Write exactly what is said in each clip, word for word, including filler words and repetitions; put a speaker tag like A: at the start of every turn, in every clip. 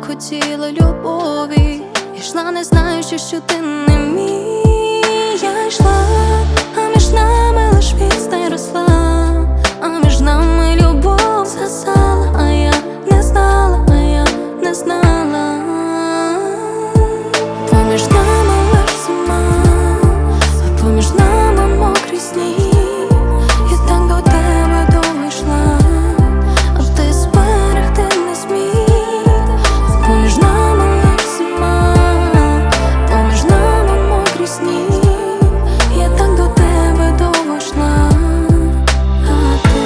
A: хотіла любові. Йшла, не знаючи, що ти не мій. Я йшла, а між нами лиш відстань росла, а між нами любов згасала, а я не знала, а я не знала. Поміж нами лиш зима, а поміж нами мокрий сніг. Я так до тебе довго йшла, а ти зберегти не зміг. Поміж нами лиш зима, поміж нами мокрий сніг. Я так до тебе довго йшла, а ти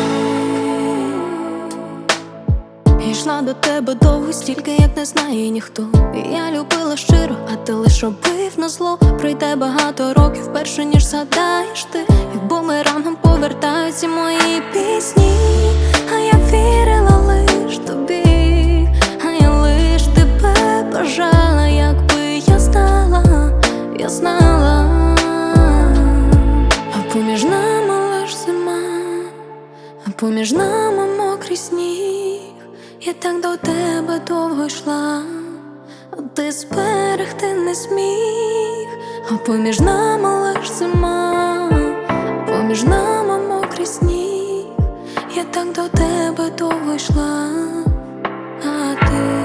A: йшла до тебе довго, стільки, як не знає ніхто. Я любила щиро, а ти лиш робив на зло. Пройде багато років, перше ніж згадаєш ти, як бумерангом повертаються мої пісні. А я вірила лиш тобі, а я лиш тебе бажала. Якби я знала, я знала. А поміж нами лиш зима, а поміж нами мокрий сніг. Я так до тебе довго йшла, а ти зберегти не зміг. А поміж нами лиш зима, поміж нами мокрий сніг. Я так до тебе довго йшла, а ти